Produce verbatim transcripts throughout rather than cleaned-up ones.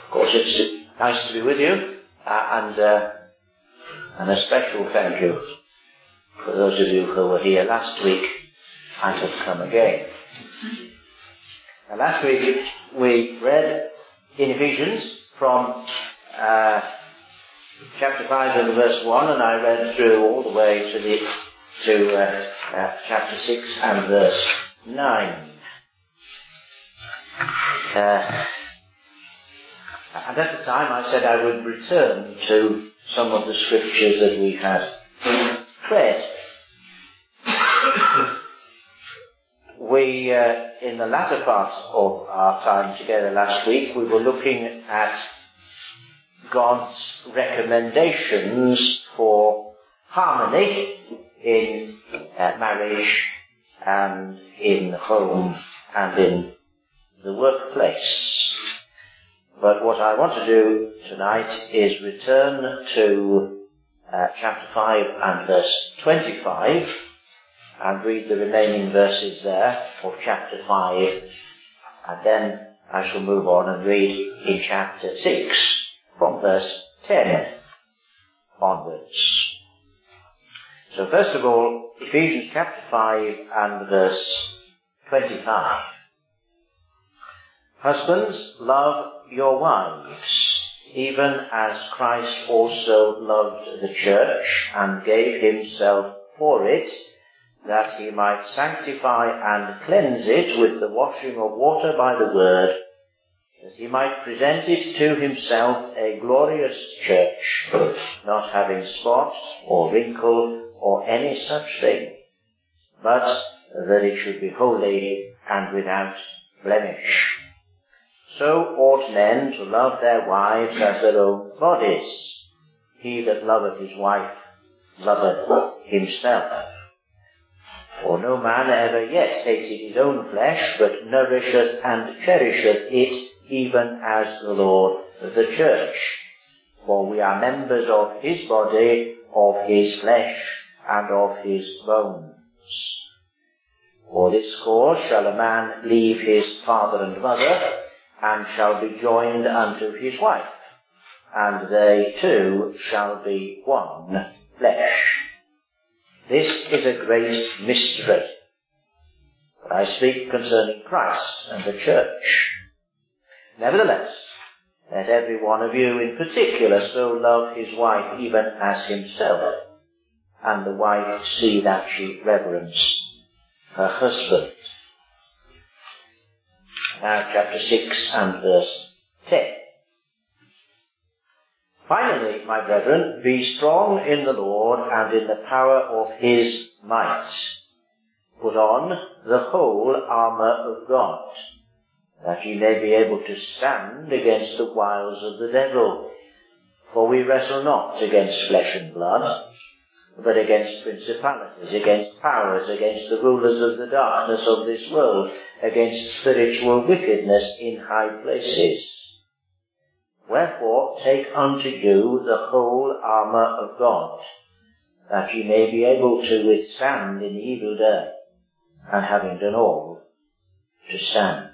Of course, it's nice to be with you, uh, and, uh, and a special thank you for those of you who were here last week and have come again. Now, last week we read in Ephesians from uh, chapter five and verse one, and I read through all the way to the to uh, uh, chapter six and verse nine. Uh, and at the time I said I would return to some of the scriptures that we had read. We, uh, in the latter part of our time together last week, we were looking at God's recommendations for harmony in uh, marriage and in the home and in the workplace. But what I want to do tonight is return to uh, chapter five and verse twenty-five and read the remaining verses there of chapter five, and then I shall move on and read in chapter six from verse ten onwards. So first of all, Ephesians chapter five and verse twenty-five. Husbands, love your wives, even as Christ also loved the church and gave himself for it, that he might sanctify and cleanse it with the washing of water by the word, that he might present it to himself a glorious church, not having spot or wrinkle or any such thing, but that it should be holy and without blemish. So ought men to love their wives as their own bodies. He that loveth his wife loveth himself. For no man ever yet hated his own flesh, but nourisheth and cherisheth it, even as the Lord the church. For we are members of his body, of his flesh, and of his bones. For this cause shall a man leave his father and mother, and shall be joined unto his wife, and they two shall be one flesh. This is a great mystery, but I speak concerning Christ and the church. Nevertheless, let every one of you in particular so love his wife even as himself, and the wife see that she reverence her husband. Now chapter six and verse ten. Finally, my brethren, be strong in the Lord and in the power of his might. Put on the whole armour of God, that ye may be able to stand against the wiles of the devil. For we wrestle not against flesh and blood, but against principalities, against powers, against the rulers of the darkness of this world, against spiritual wickedness in high places. Wherefore take unto you the whole armour of God, that ye may be able to withstand in the evil day, and having done all, to stand.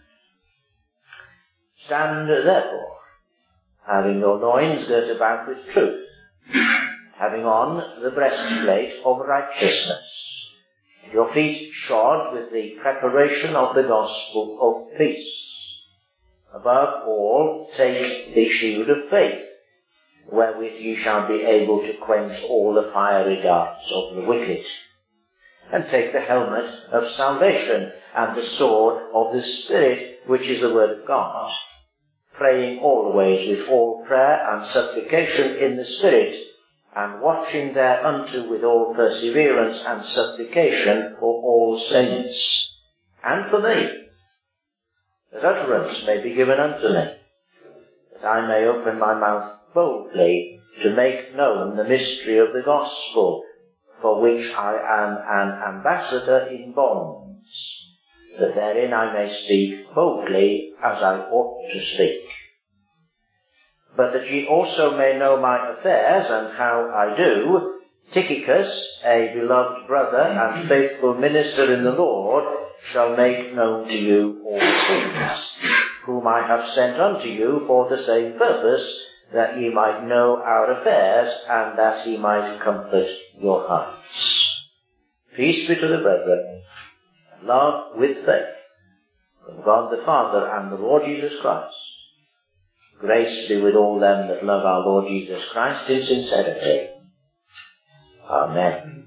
Stand therefore, having your loins girt about with truth, having on the breastplate of righteousness, your feet shod with the preparation of the gospel of peace. Above all, take the shield of faith, wherewith ye shall be able to quench all the fiery darts of the wicked. And take the helmet of salvation and the sword of the Spirit, which is the word of God, praying always with all prayer and supplication in the Spirit, and watching thereunto with all perseverance and supplication for all saints, and for me, that utterance may be given unto me, that I may open my mouth boldly to make known the mystery of the gospel, for which I am an ambassador in bonds, that therein I may speak boldly as I ought to speak. But that ye also may know my affairs and how I do, Tychicus, a beloved brother and faithful minister in the Lord, shall make known to you all things. whom I have sent unto you for the same purpose, that ye might know our affairs, and that he might comfort your hearts. Peace be to the brethren, and love with faith, from God the Father and the Lord Jesus Christ. Grace be with all them that love our Lord Jesus Christ in sincerity. Amen.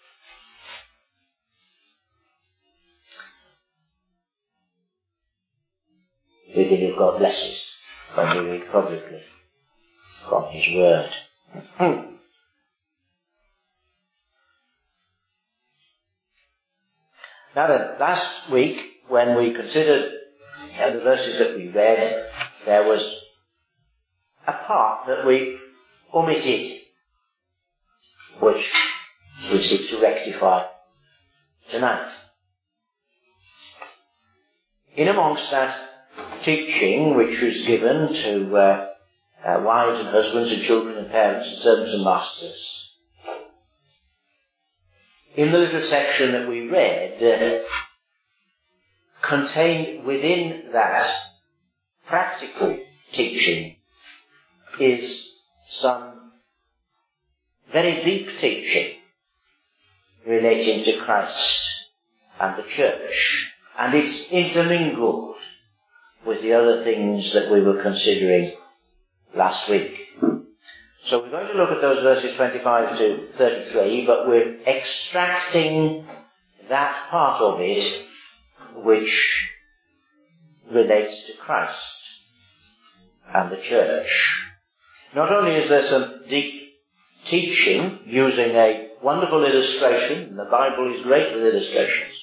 Reading of God blesses when we read publicly from His Word. Now then, last week when we considered uh, the verses that we read, there was a part that we omitted, which we seek to rectify tonight. In amongst that teaching which was given to uh, uh, wives and husbands and children and parents and servants and masters, in the little section that we read, uh, contained within that practical teaching is some very deep teaching relating to Christ and the church, and it's intermingled with the other things that we were considering last week. So we're going to look at those verses twenty-five to thirty-three, but we're extracting that part of it which relates to Christ and the church. Not only is there some deep teaching using a wonderful illustration, and the Bible is great with illustrations,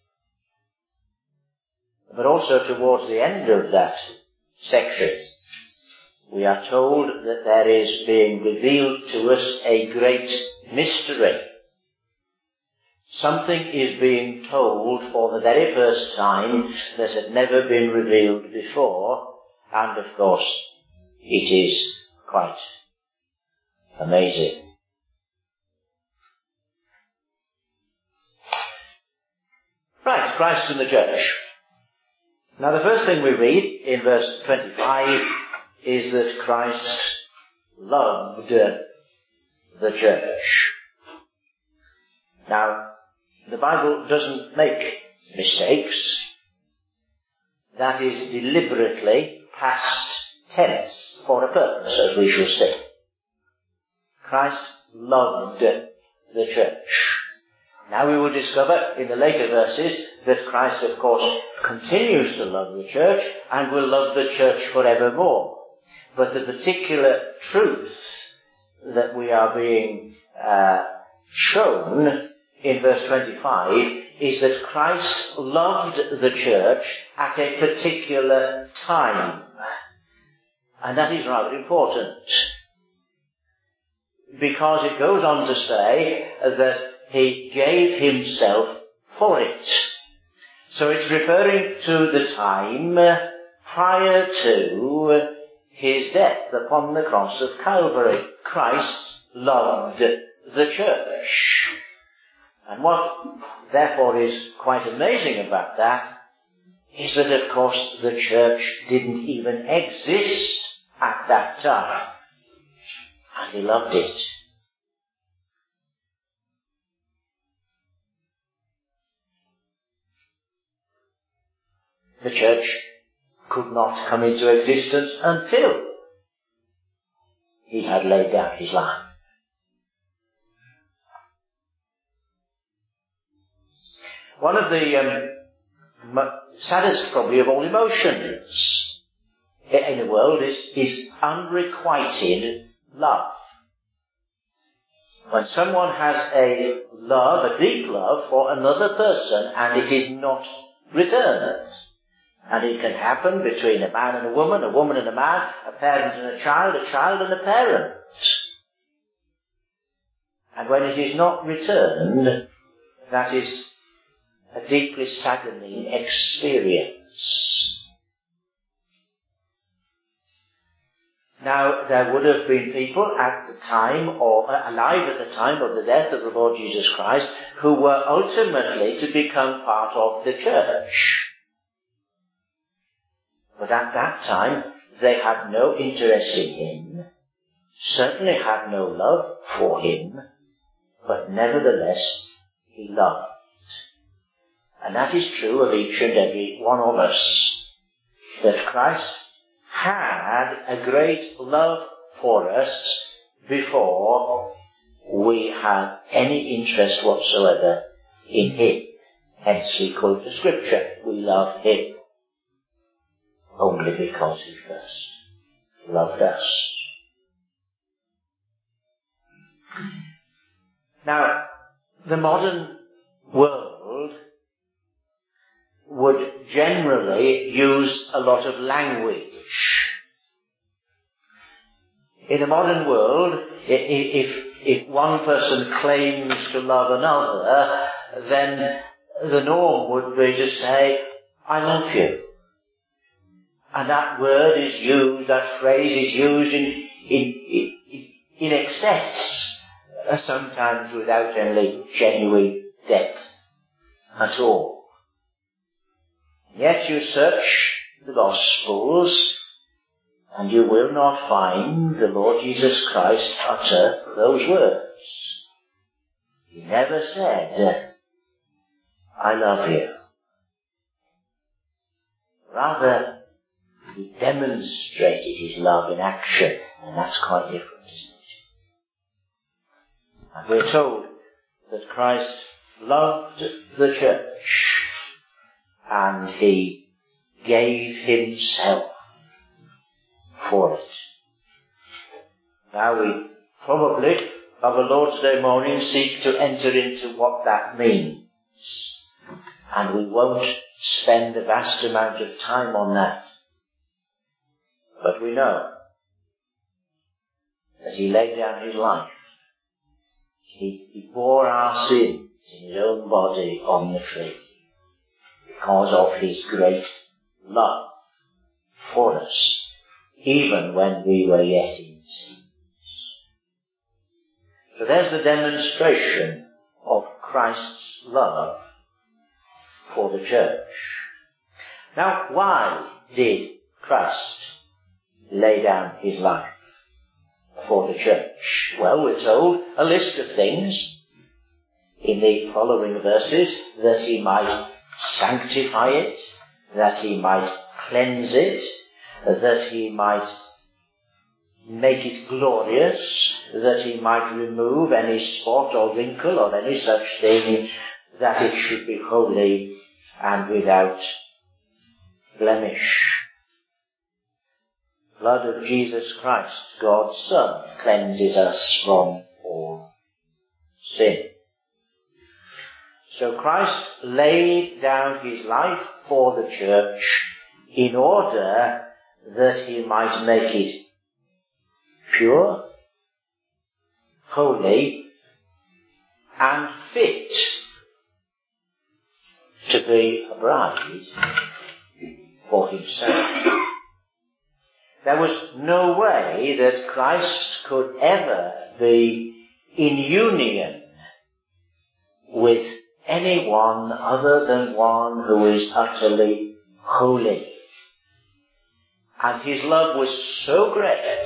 but also towards the end of that section, we are told that there is being revealed to us a great mystery. Something is being told for the very first time that had never been revealed before, and of course, it is quite amazing. Right, Christ and the church. Now the first thing we read in verse twenty-five is that Christ loved the church. Now, the Bible doesn't make mistakes. That is deliberately past tense for a purpose, as we shall see. Christ loved the church. Now we will discover in the later verses that Christ, of course, continues to love the church and will love the church forevermore. But the particular truth that we are being uh, shown in verse twenty-five is that Christ loved the church at a particular time. And that is rather important, because it goes on to say that he gave himself for it. So it's referring to the time prior to his death upon the cross of Calvary. Christ loved the church. And what therefore is quite amazing about that is that, of course, the church didn't even exist at that time. And he loved it. The church could not come into existence until he had laid down his life. One of the um, saddest, probably, of all emotions in the world is, is unrequited love. When someone has a love, a deep love for another person, and it is not returned. And it can happen between a man and a woman, a woman and a man, a parent and a child, a child and a parent. And when it is not returned, that is a deeply saddening experience. Now, there would have been people at the time, or alive at the time of the death of the Lord Jesus Christ, who were ultimately to become part of the church. But at that time, they had no interest in him, certainly had no love for him, but nevertheless he loved. And that is true of each and every one of us, that Christ had a great love for us before we had any interest whatsoever in him. Hence we quote the scripture, we love him only because he first loved us. Now, the modern world would generally use a lot of language. In a modern world, if, if one person claims to love another, then the norm would be to say, I love you. And that word is used, that phrase is used in, in, in, in excess, sometimes without any genuine depth at all. Yet you search the Gospels, and you will not find the Lord Jesus Christ utter those words. He never said, I love you. Rather, he demonstrated his love in action, and that's quite different, isn't it? And we're told that Christ loved the church, and he gave himself for it. Now we probably, of a Lord's Day morning, seek to enter into what that means. And we won't spend a vast amount of time on that. But we know that he laid down his life. He, he bore our sins in his own body on the tree because of his great love for us, even when we were yet in sins. So there's the demonstration of Christ's love for the church. Now, why did Christ lay down his life for the church? Well, we're told a list of things in the following verses: that he might sanctify it, that he might cleanse it, that he might make it glorious, that he might remove any spot or wrinkle or any such thing, that it should be holy and without blemish. Blood of Jesus Christ, God's Son, cleanses us from all sin. So Christ laid down his life for the church in order that he might make it pure, holy, and fit to be a bride for himself. There was no way that Christ could ever be in union with anyone other than one who is utterly holy. And his love was so great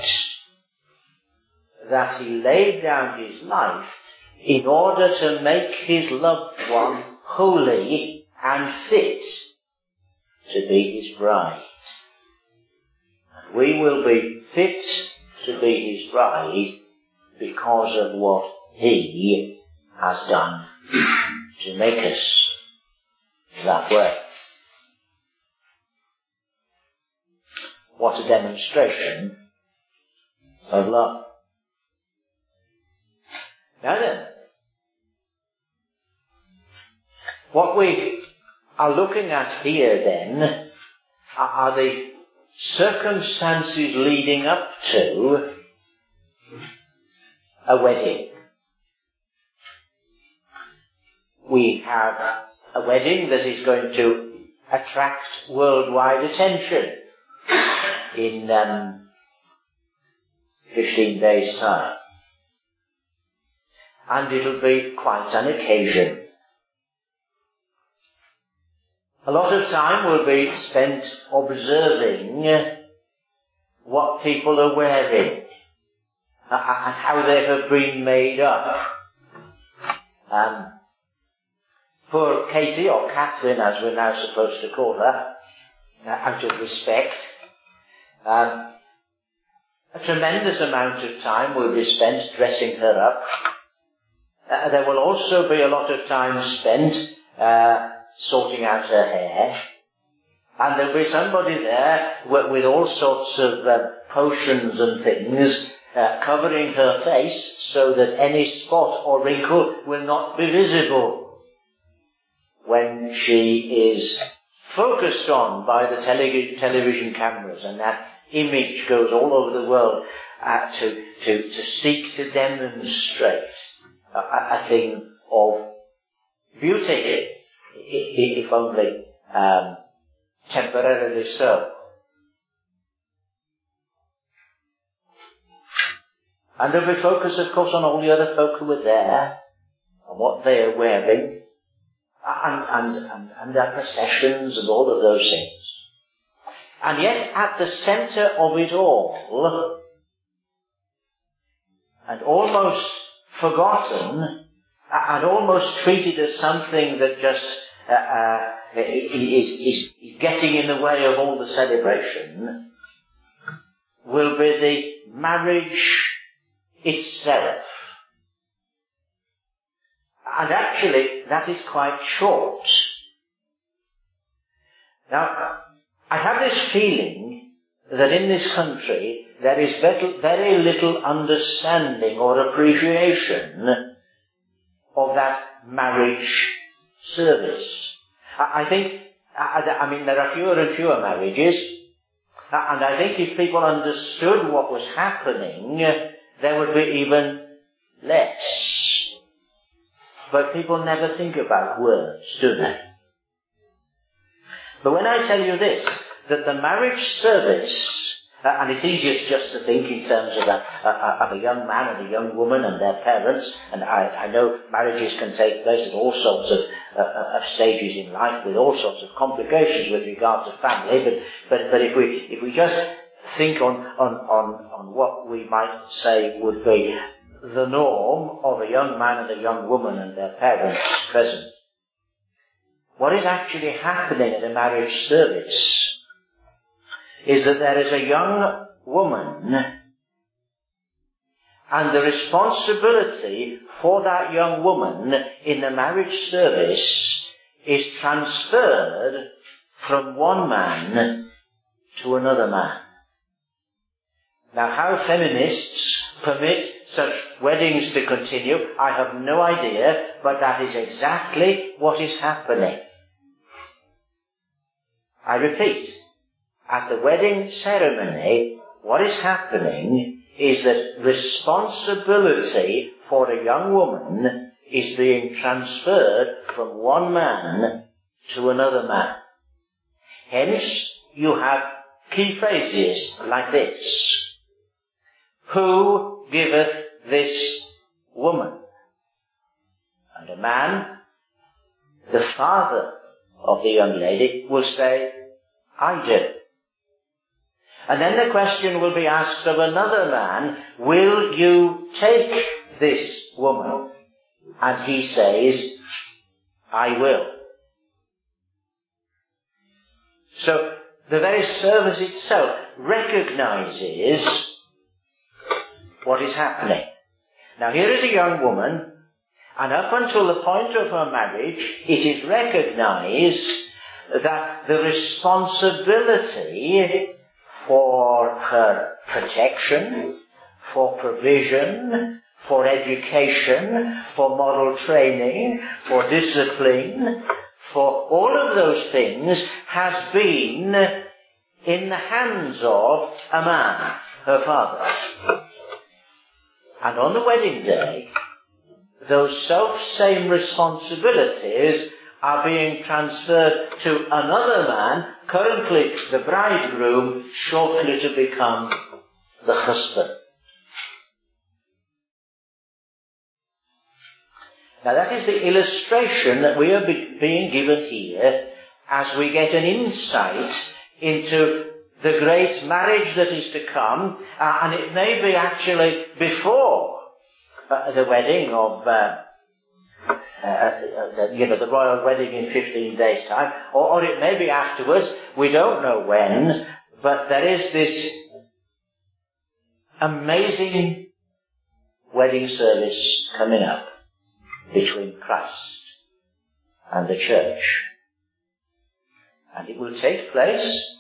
that he laid down his life in order to make his loved one holy and fit to be his bride. And we will be fit to be his bride because of what he has done to make us that way. What a demonstration of love. Now then, what we are looking at here then are the circumstances leading up to a wedding. We have a wedding that is going to attract worldwide attention in um, fifteen days' time. And it'll be quite an occasion. A lot of time will be spent observing what people are wearing and how they have been made up. Um, poor Katie, or Catherine as we're now supposed to call her, uh, out of respect, um, a tremendous amount of time will be spent dressing her up. Uh, there will also be a lot of time spent uh, sorting out her hair. And there'll be somebody there with, with all sorts of uh, potions and things uh, covering her face so that any spot or wrinkle will not be visible when she is focused on by the tele- television cameras, and that image goes all over the world uh, to, to, to seek to demonstrate a, a thing of beauty, if only um, temporarily so. And there'll be focus, of course, on all the other folk who are there, on what they are wearing, and, and, and, and their processions and all of those things. And yet, at the centre of it all, and almost forgotten, and almost treated as something that just uh, uh, is, is, is getting in the way of all the celebration, will be the marriage itself. And actually, that is quite short. Now, I have this feeling that in this country there is very little understanding or appreciation of that marriage service. I think, I mean, there are fewer and fewer marriages, and I think if people understood what was happening, there would be even less. But people never think about words, do they? But when I tell you this, that the marriage service, uh, and it's easiest just to think in terms of a, a, of a young man and a young woman and their parents, and I, I know marriages can take place at all sorts of, uh, of stages in life with all sorts of complications with regard to family, but, but, but if we, if we just think on, on, on, on what we might say would be the norm of a young man and a young woman and their parents present, what is actually happening at a marriage service is that there is a young woman, and the responsibility for that young woman in the marriage service is transferred from one man to another man. Now, how feminists permit such weddings to continue, I have no idea, but that is exactly what is happening. I repeat, at the wedding ceremony, what is happening is that responsibility for a young woman is being transferred from one man to another man. Hence, you have key phrases like this. Who giveth this woman? And a man, the father of the young lady, will say, I do. And then the question will be asked of another man, will you take this woman? And he says, I will. So the very service itself recognizes what is happening. Now here is a young woman, and up until the point of her marriage, it is recognized that the responsibility for her protection, for provision, for education, for moral training, for discipline, for all of those things has been in the hands of a man, her father. And on the wedding day, those self-same responsibilities are being transferred to another man, currently the bridegroom, shortly to become the husband. Now that is the illustration that we are be- being given here as we get an insight into the great marriage that is to come, uh, and it may be actually before uh, the wedding of, uh, uh, the, you know, the royal wedding in fifteen days' time, or, or it may be afterwards. We don't know when, but there is this amazing wedding service coming up between Christ and the church. And it will take place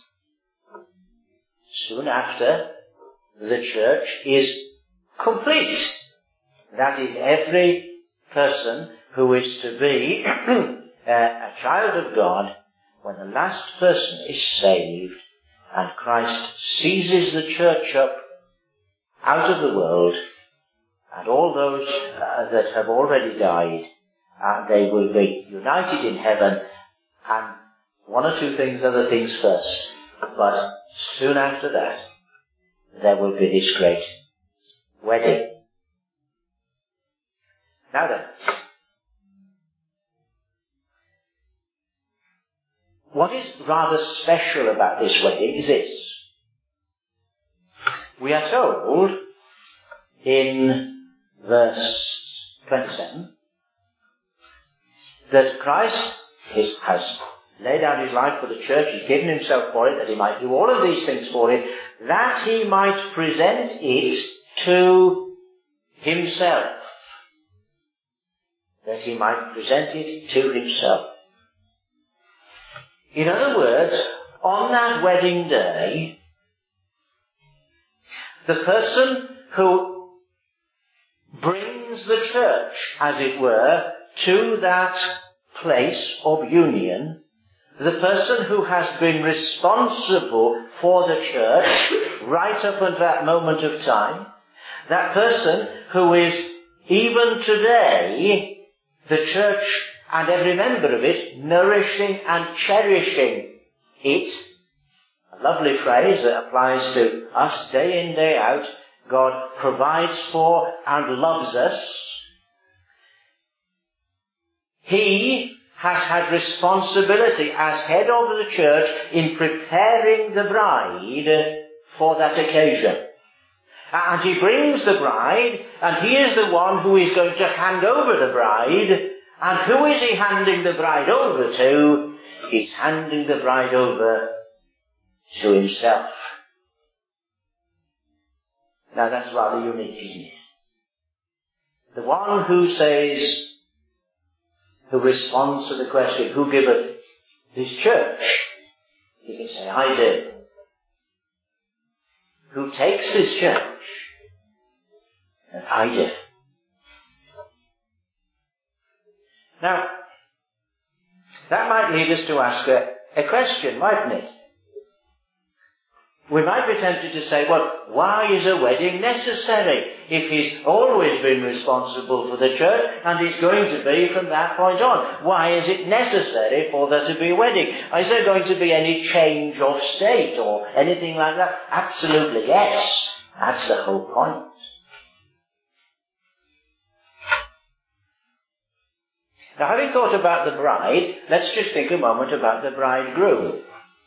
soon after the church is complete. That is, every person who is to be a, a child of God, when the last person is saved and Christ seizes the church up out of the world, and all those uh, that have already died, uh, they will be united in heaven, and one or two things, other things first, but soon after that, there will be this great wedding. Now then, what is rather special about this wedding is this. We are told in verse twenty-seven that Christ is, has laid down his life for the church, he's given himself for it, that he might do all of these things for it, that he might present it to himself. That he might present it to himself. In other words, on that wedding day, the person who brings the church, as it were, to that place of union, the person who has been responsible for the church right up until that moment of time, that person who is even today the church and every member of it nourishing and cherishing it. A lovely phrase that applies to us day in, day out. God provides for and loves us. He has had responsibility as head of the church in preparing the bride for that occasion. And he brings the bride, and he is the one who is going to hand over the bride. And who is he handing the bride over to? He's handing the bride over to himself. Now that's rather unique, isn't it? The one who says, who responds to the question, who giveth this church? He can say, I do. Who takes this church? And I do. Now, that might lead us to ask a, a question, mightn't it? We might be tempted to say, well, why is a wedding necessary if he's always been responsible for the church and he's going to be from that point on? Why is it necessary for there to be a wedding? Is there going to be any change of state or anything like that? Absolutely yes. That's the whole point. Now, having thought about the bride, let's just think a moment about the bridegroom.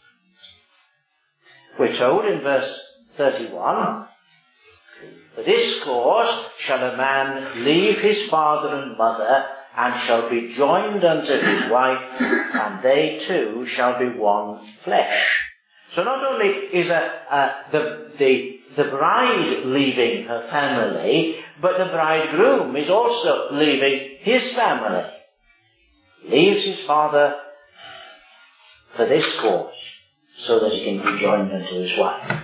We're told in verse thirty-one, for this cause shall a man leave his father and mother, and shall be joined unto his wife, and they two shall be one flesh. So not only is a, a, the, the, the bride leaving her family, but the bridegroom is also leaving his family. He leaves his father for this cause, so that he can be joined unto his wife.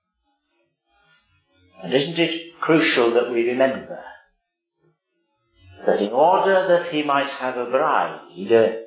And isn't it crucial that we remember that in order that he might have a bride, the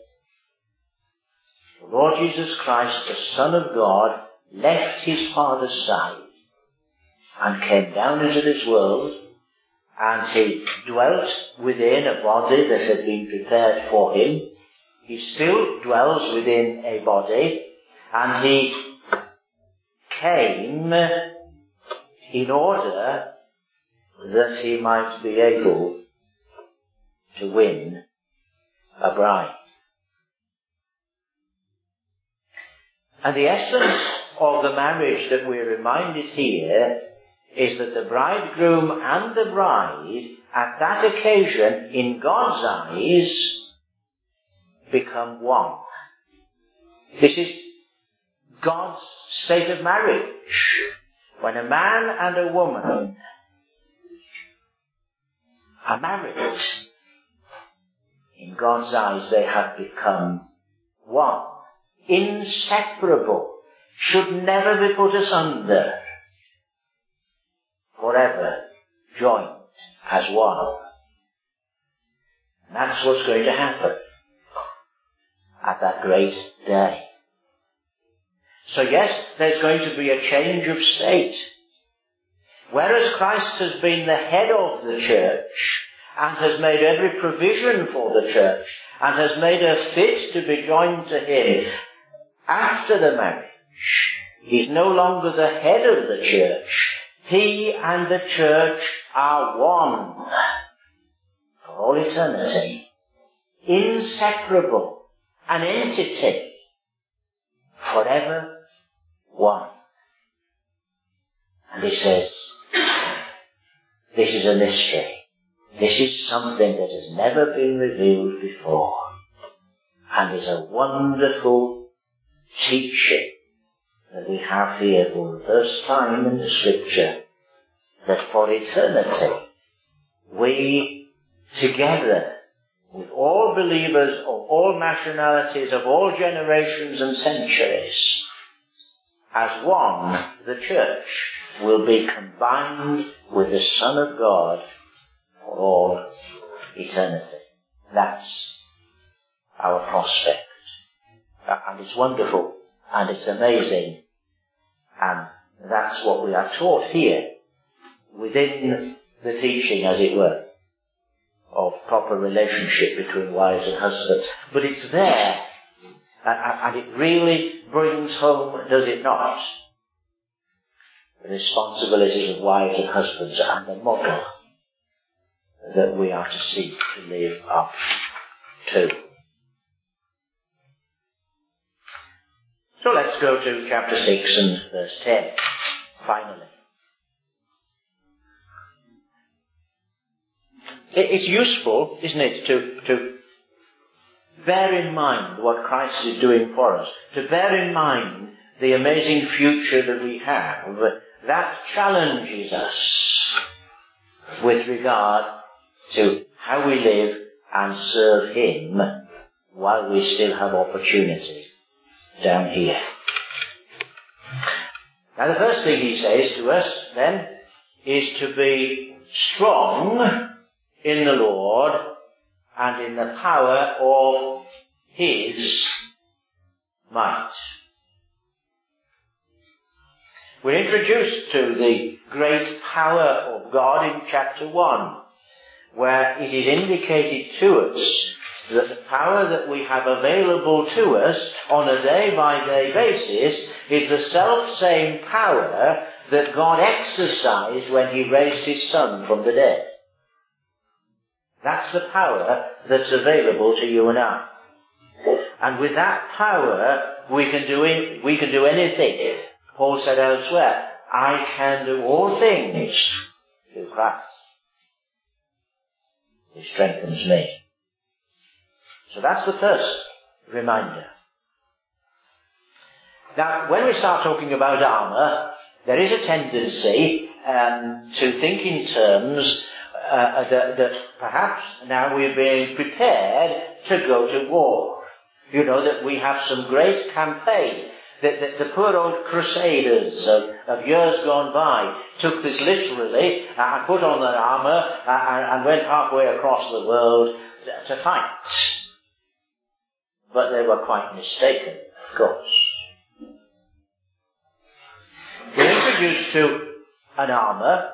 Lord Jesus Christ, the Son of God, left his Father's side and came down into this world, and he dwelt within a body that had been prepared for him. He still dwells within a body, and he came in order that he might be able to win a bride. And the essence of the marriage that we're reminded here is that the bridegroom and the bride, at that occasion, in God's eyes, become one. This is God's state of marriage. When a man and a woman are married, in God's eyes they have become one. Inseparable. Should never be put asunder. Forever joined as one. And that's what's going to happen at that great day. So yes, there's going to be a change of state. Whereas Christ has been the head of the church and has made every provision for the church and has made her fit to be joined to him after the marriage, he's no longer the head of the church. He and the church are one for all eternity. Inseparable. An entity. Forever one. And he says, this is a mystery. This is something that has never been revealed before. And is a wonderful teaching that we have here for the first time in the Scripture, that for eternity we together with all believers of all nationalities, of all generations and centuries, as one, the church will be combined with the Son of God for all eternity. That's our prospect. And it's wonderful, and it's amazing, and that's what we are taught here, within the teaching, as it were, of proper relationship between wives and husbands. But it's there, and it really brings home, does it not, the responsibilities of wives and husbands and the model that we are to seek to live up to. So let's go to chapter six and verse ten, finally. It's useful, isn't it, to, to bear in mind what Christ is doing for us, to bear in mind the amazing future that we have. That challenges us with regard to how we live and serve him while we still have opportunity down here. Now the first thing he says to us then is to be strong in the Lord and in the power of his might. We're introduced to the great power of God in chapter one, where it is indicated to us that the power that we have available to us on a day-by-day basis is the self-same power that God exercised when he raised his Son from the dead. That's the power that's available to you and I. And with that power, we can do it, we can do anything. Paul said elsewhere, I can do all things through Christ, who strengthens me. So that's the first reminder. Now, when we start talking about armour, there is a tendency um, to think in terms uh, that, that perhaps now we're being prepared to go to war. You know, that we have some great campaign. That, that the poor old crusaders of, of years gone by took this literally and put on their armour and, and went halfway across the world to fight. But they were quite mistaken, of course. We're introduced to an armour,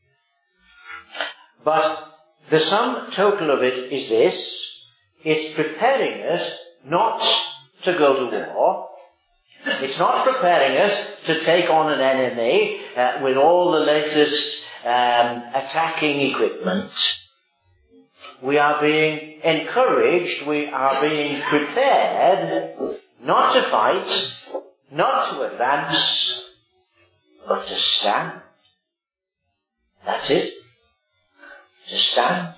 but the sum total of it is this: it's preparing us not to go to war. It's not preparing us to take on an enemy uh, with all the latest um, attacking equipment. We are being encouraged, we are being prepared not to fight, not to advance, but to stand. That's it. To stand.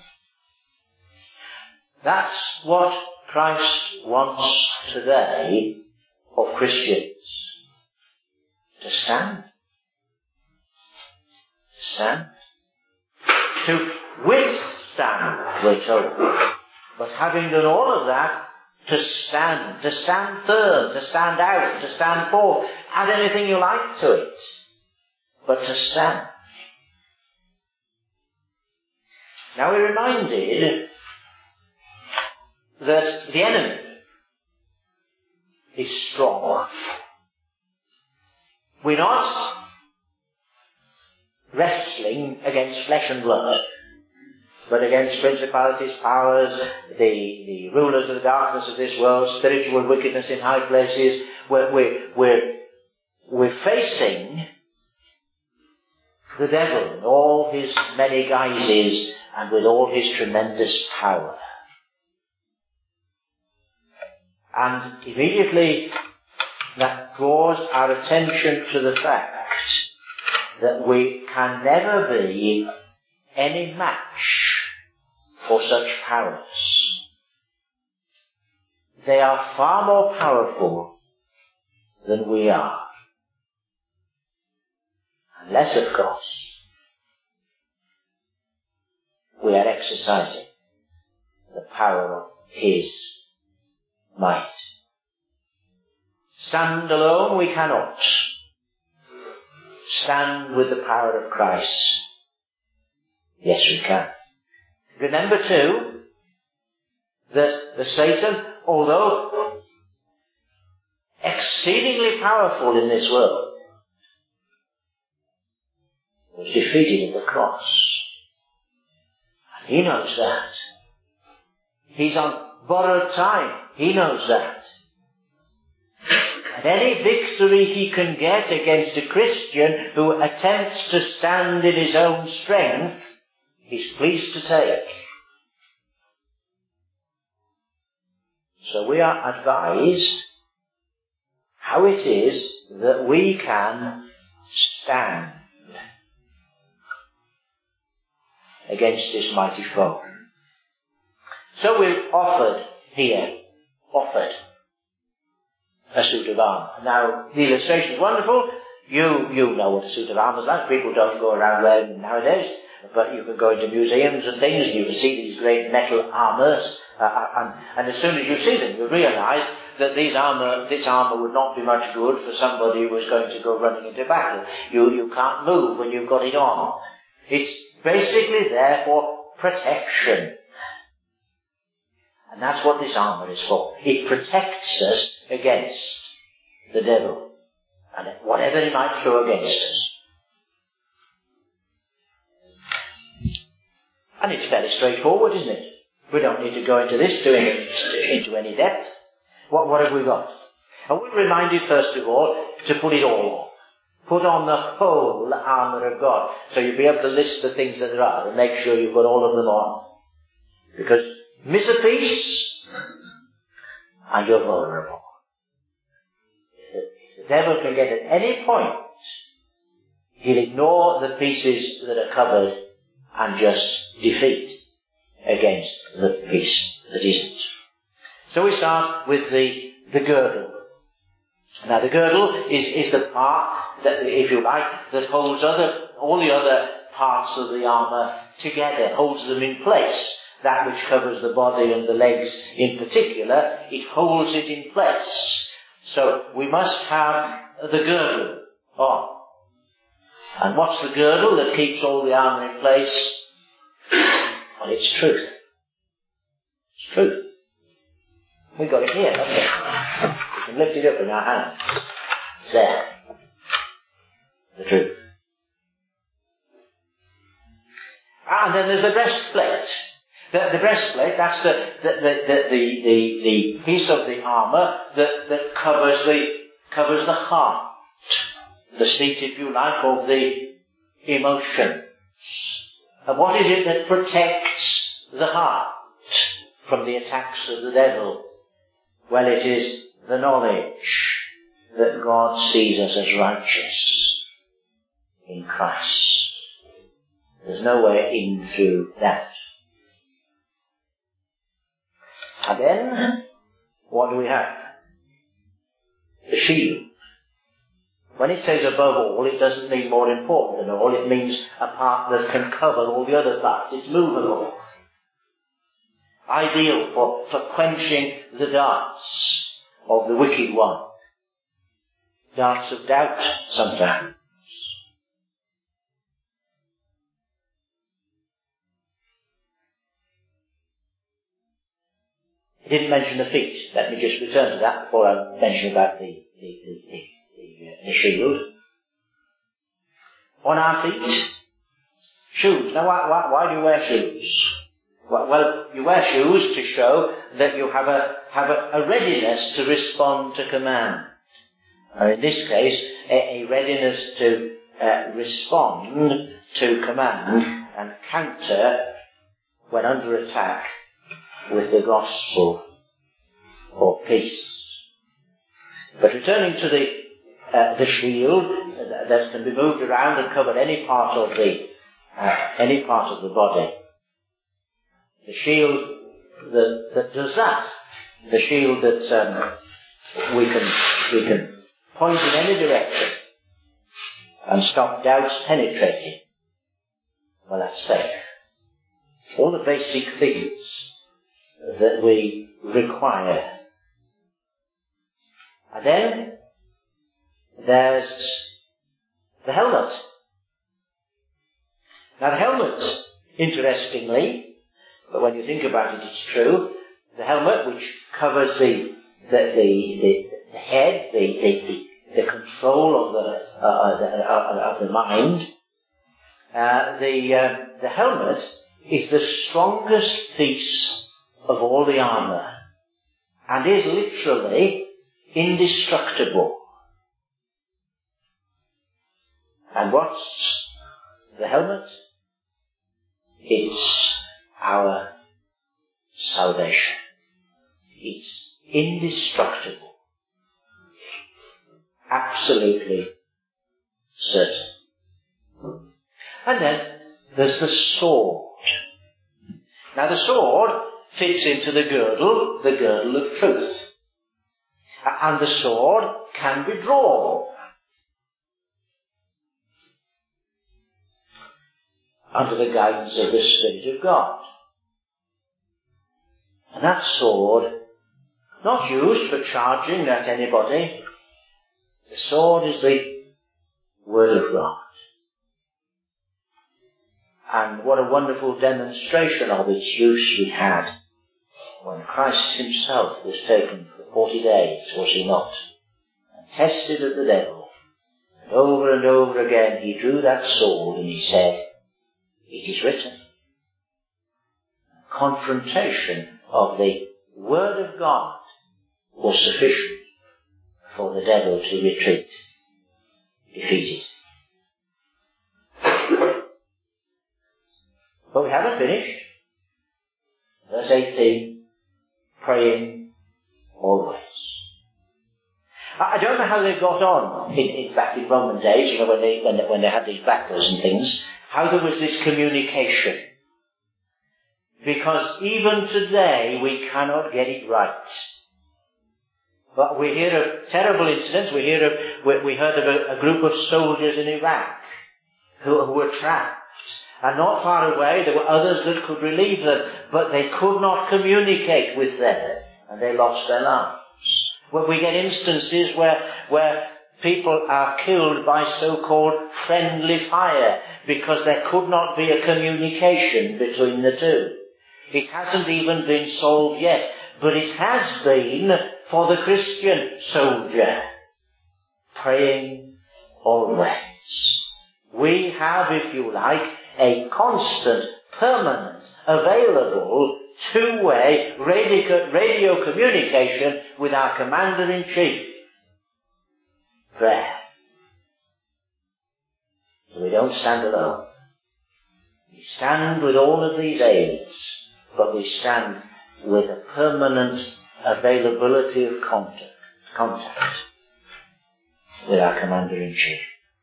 That's what Christ wants today of Christians. To stand. To stand. To withstand, we're told. But having done all of that, to stand, to stand firm, to stand out, to stand forth. Add anything you like to it. But to stand. Now we're reminded that the enemy is strong. We're not wrestling against flesh and blood, but against principalities, powers, the, the rulers of the darkness of this world, spiritual wickedness in high places. We're, we're, we're, we're facing the devil in all his many guises and with all his tremendous power. And immediately that draws our attention to the fact that we can never be any match for such powers. They are far more powerful than we are. Unless, of course, we are exercising the power of His might. Stand alone we cannot. Stand with the power of Christ. Yes, we can. Remember too, that the Satan, although exceedingly powerful in this world, was defeated at the cross. And he knows that. He's on borrowed time. He knows that. And any victory he can get against a Christian who attempts to stand in his own strength, he's pleased to take. So we are advised how it is that we can stand against this mighty foe. So we're offered here, offered a suit of armour. Now, the illustration is wonderful. You, you know what a suit of armour is like. People don't go around wearing them nowadays. But you can go into museums and things and you can see these great metal armours. Uh, and, and as soon as you see them, you realise that these armour, this armour would not be much good for somebody who was going to go running into battle. You, you can't move when you've got it on. It's basically there for protection. And that's what this armour is for. It protects us against the devil and whatever he might throw against us. And it's fairly straightforward, isn't it? We don't need to go into this to any, into any depth. What, what have we got? I would remind you first of all to put it all on. Put on the whole armour of God. So you'll be able to list the things that there are and make sure you've got all of them on. Because miss a piece and you're vulnerable. If the devil can get at any point, he'll ignore the pieces that are covered and just defeat against the piece that isn't. So we start with the, the girdle. Now the girdle is, is the part that, if you like, that holds other, all the other parts of the armour together, holds them in place. That which covers the body and the legs in particular, it holds it in place. So we must have the girdle on. And what's the girdle that keeps all the armour in place? Well, it's truth. It's truth. We've got it here, haven't we? We can lift it up in our hands. It's there. The truth. And then there's the breastplate. The, the breastplate, that's the the, the, the, the, the, the piece of the armour that, that covers the covers the heart. The seat, if you like, of the emotions. And what is it that protects the heart from the attacks of the devil? Well, it is the knowledge that God sees us as righteous in Christ. There's no way in through that. And then, what do we have? The shield. When it says above all, it doesn't mean more important than all. It means a part that can cover all the other parts. It's movable. Ideal for, for quenching the darts of the wicked one. Darts of doubt, sometimes. He didn't mention the feet. Let me just return to that before I mention about the, the, the, the, the, uh, the shield. On our feet, shoes. Now, why, why, why do you wear shoes? Well, well, you wear shoes to show that you have a have a, a readiness to respond to command. Or in this case, a, a readiness to uh, respond to command and counter when under attack with the gospel or peace. But returning to the uh, the shield uh, that can be moved around and cover any part of the uh, any part of the body. The shield that that does that. The shield that um, we can we can point in any direction and stop doubts penetrating. Well, that's faith. All the basic things that we require. And then there's the helmet. Now the helmet, interestingly, but when you think about it, it's true, the helmet which covers the the the, the, the head, the, the the control of the uh, the, uh, of the mind, uh, the uh, the helmet is the strongest piece of all the armour, and is literally indestructible. And what's the helmet? It's our salvation. It's indestructible. Absolutely certain. And then there's the sword. Now the sword fits into the girdle, the girdle of truth. And the sword can be drawn under the guidance of the Spirit of God. And that sword, not used for charging at anybody, the sword is the Word of God. And what a wonderful demonstration of its use we had when Christ himself was taken for forty days, was he not? And tested of the devil. And over and over again he drew that sword and he said, "It is written." Confrontation of the Word of God was sufficient for the devil to retreat, defeated. But we haven't finished. Verse eighteen, praying always. I don't know how they got on in, in back in Roman days, you know, when they, when they when they had these battles and things, how there was this communication. Because even today we cannot get it right. But we hear of terrible incidents. We hear of we, we heard of a, a group of soldiers in Iraq who, who were trapped. And not far away there were others that could relieve them, but they could not communicate with them, and they lost their lives. Well, we get instances where where people are killed by so-called friendly fire because there could not be a communication between the two. It hasn't even been solved yet, but it has been for the Christian soldier. Praying always. We have, if you like, a constant, permanent, available, two-way radio, radio communication with our Commander-in-Chief. Prayer. So we don't stand alone. We stand with all of these aids, but we stand with a permanent availability of contact. contact. with our Commander-in-Chief.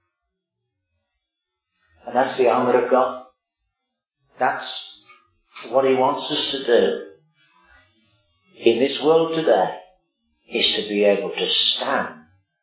And that's the armour of God. That's what he wants us to do in this world today, is to be able to stand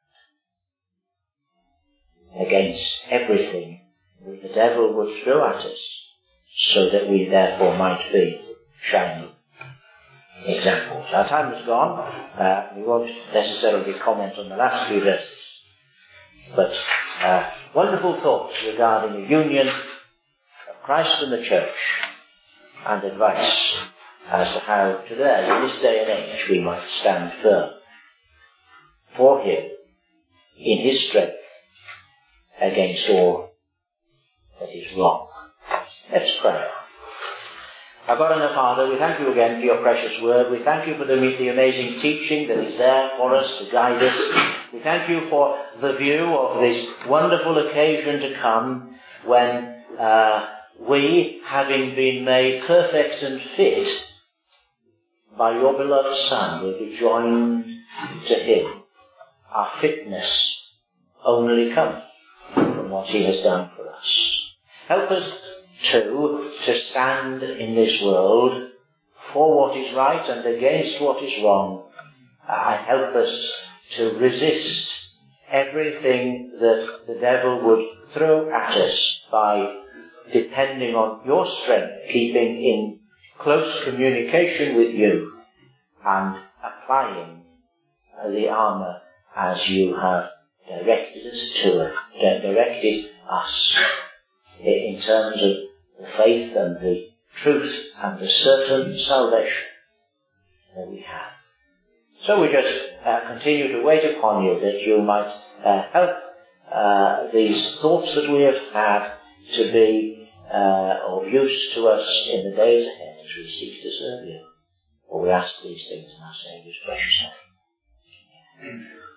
against everything that the devil would throw at us, so that we therefore might be shining examples. Our time is gone. Uh, we won't necessarily comment on the last few verses, but uh, wonderful thoughts regarding the union of Christ and the church, and advice as to how today, in this day and age, we might stand firm for him in his strength against all that is wrong. Let's pray. Our God and our Father, we thank you again for your precious word. We thank you for the, the amazing teaching that is there for us to guide us. We thank you for the view of this wonderful occasion to come when uh, we, having been made perfect and fit by your beloved Son, will be joined to him. Our fitness only comes from what he has done for us. Help us too to stand in this world for what is right and against what is wrong. Uh, help us to resist everything that the devil would throw at us by depending on your strength, keeping in close communication with you, and applying uh, the armour as you have directed us to it, directed us in terms of the faith and the truth and the certain salvation that we have. So we just uh, continue to wait upon you, that you might uh, help uh, these thoughts that we have had to be uh, of use to us in the days ahead as we seek to serve you. For we ask these things in our Saviour's precious name. Amen.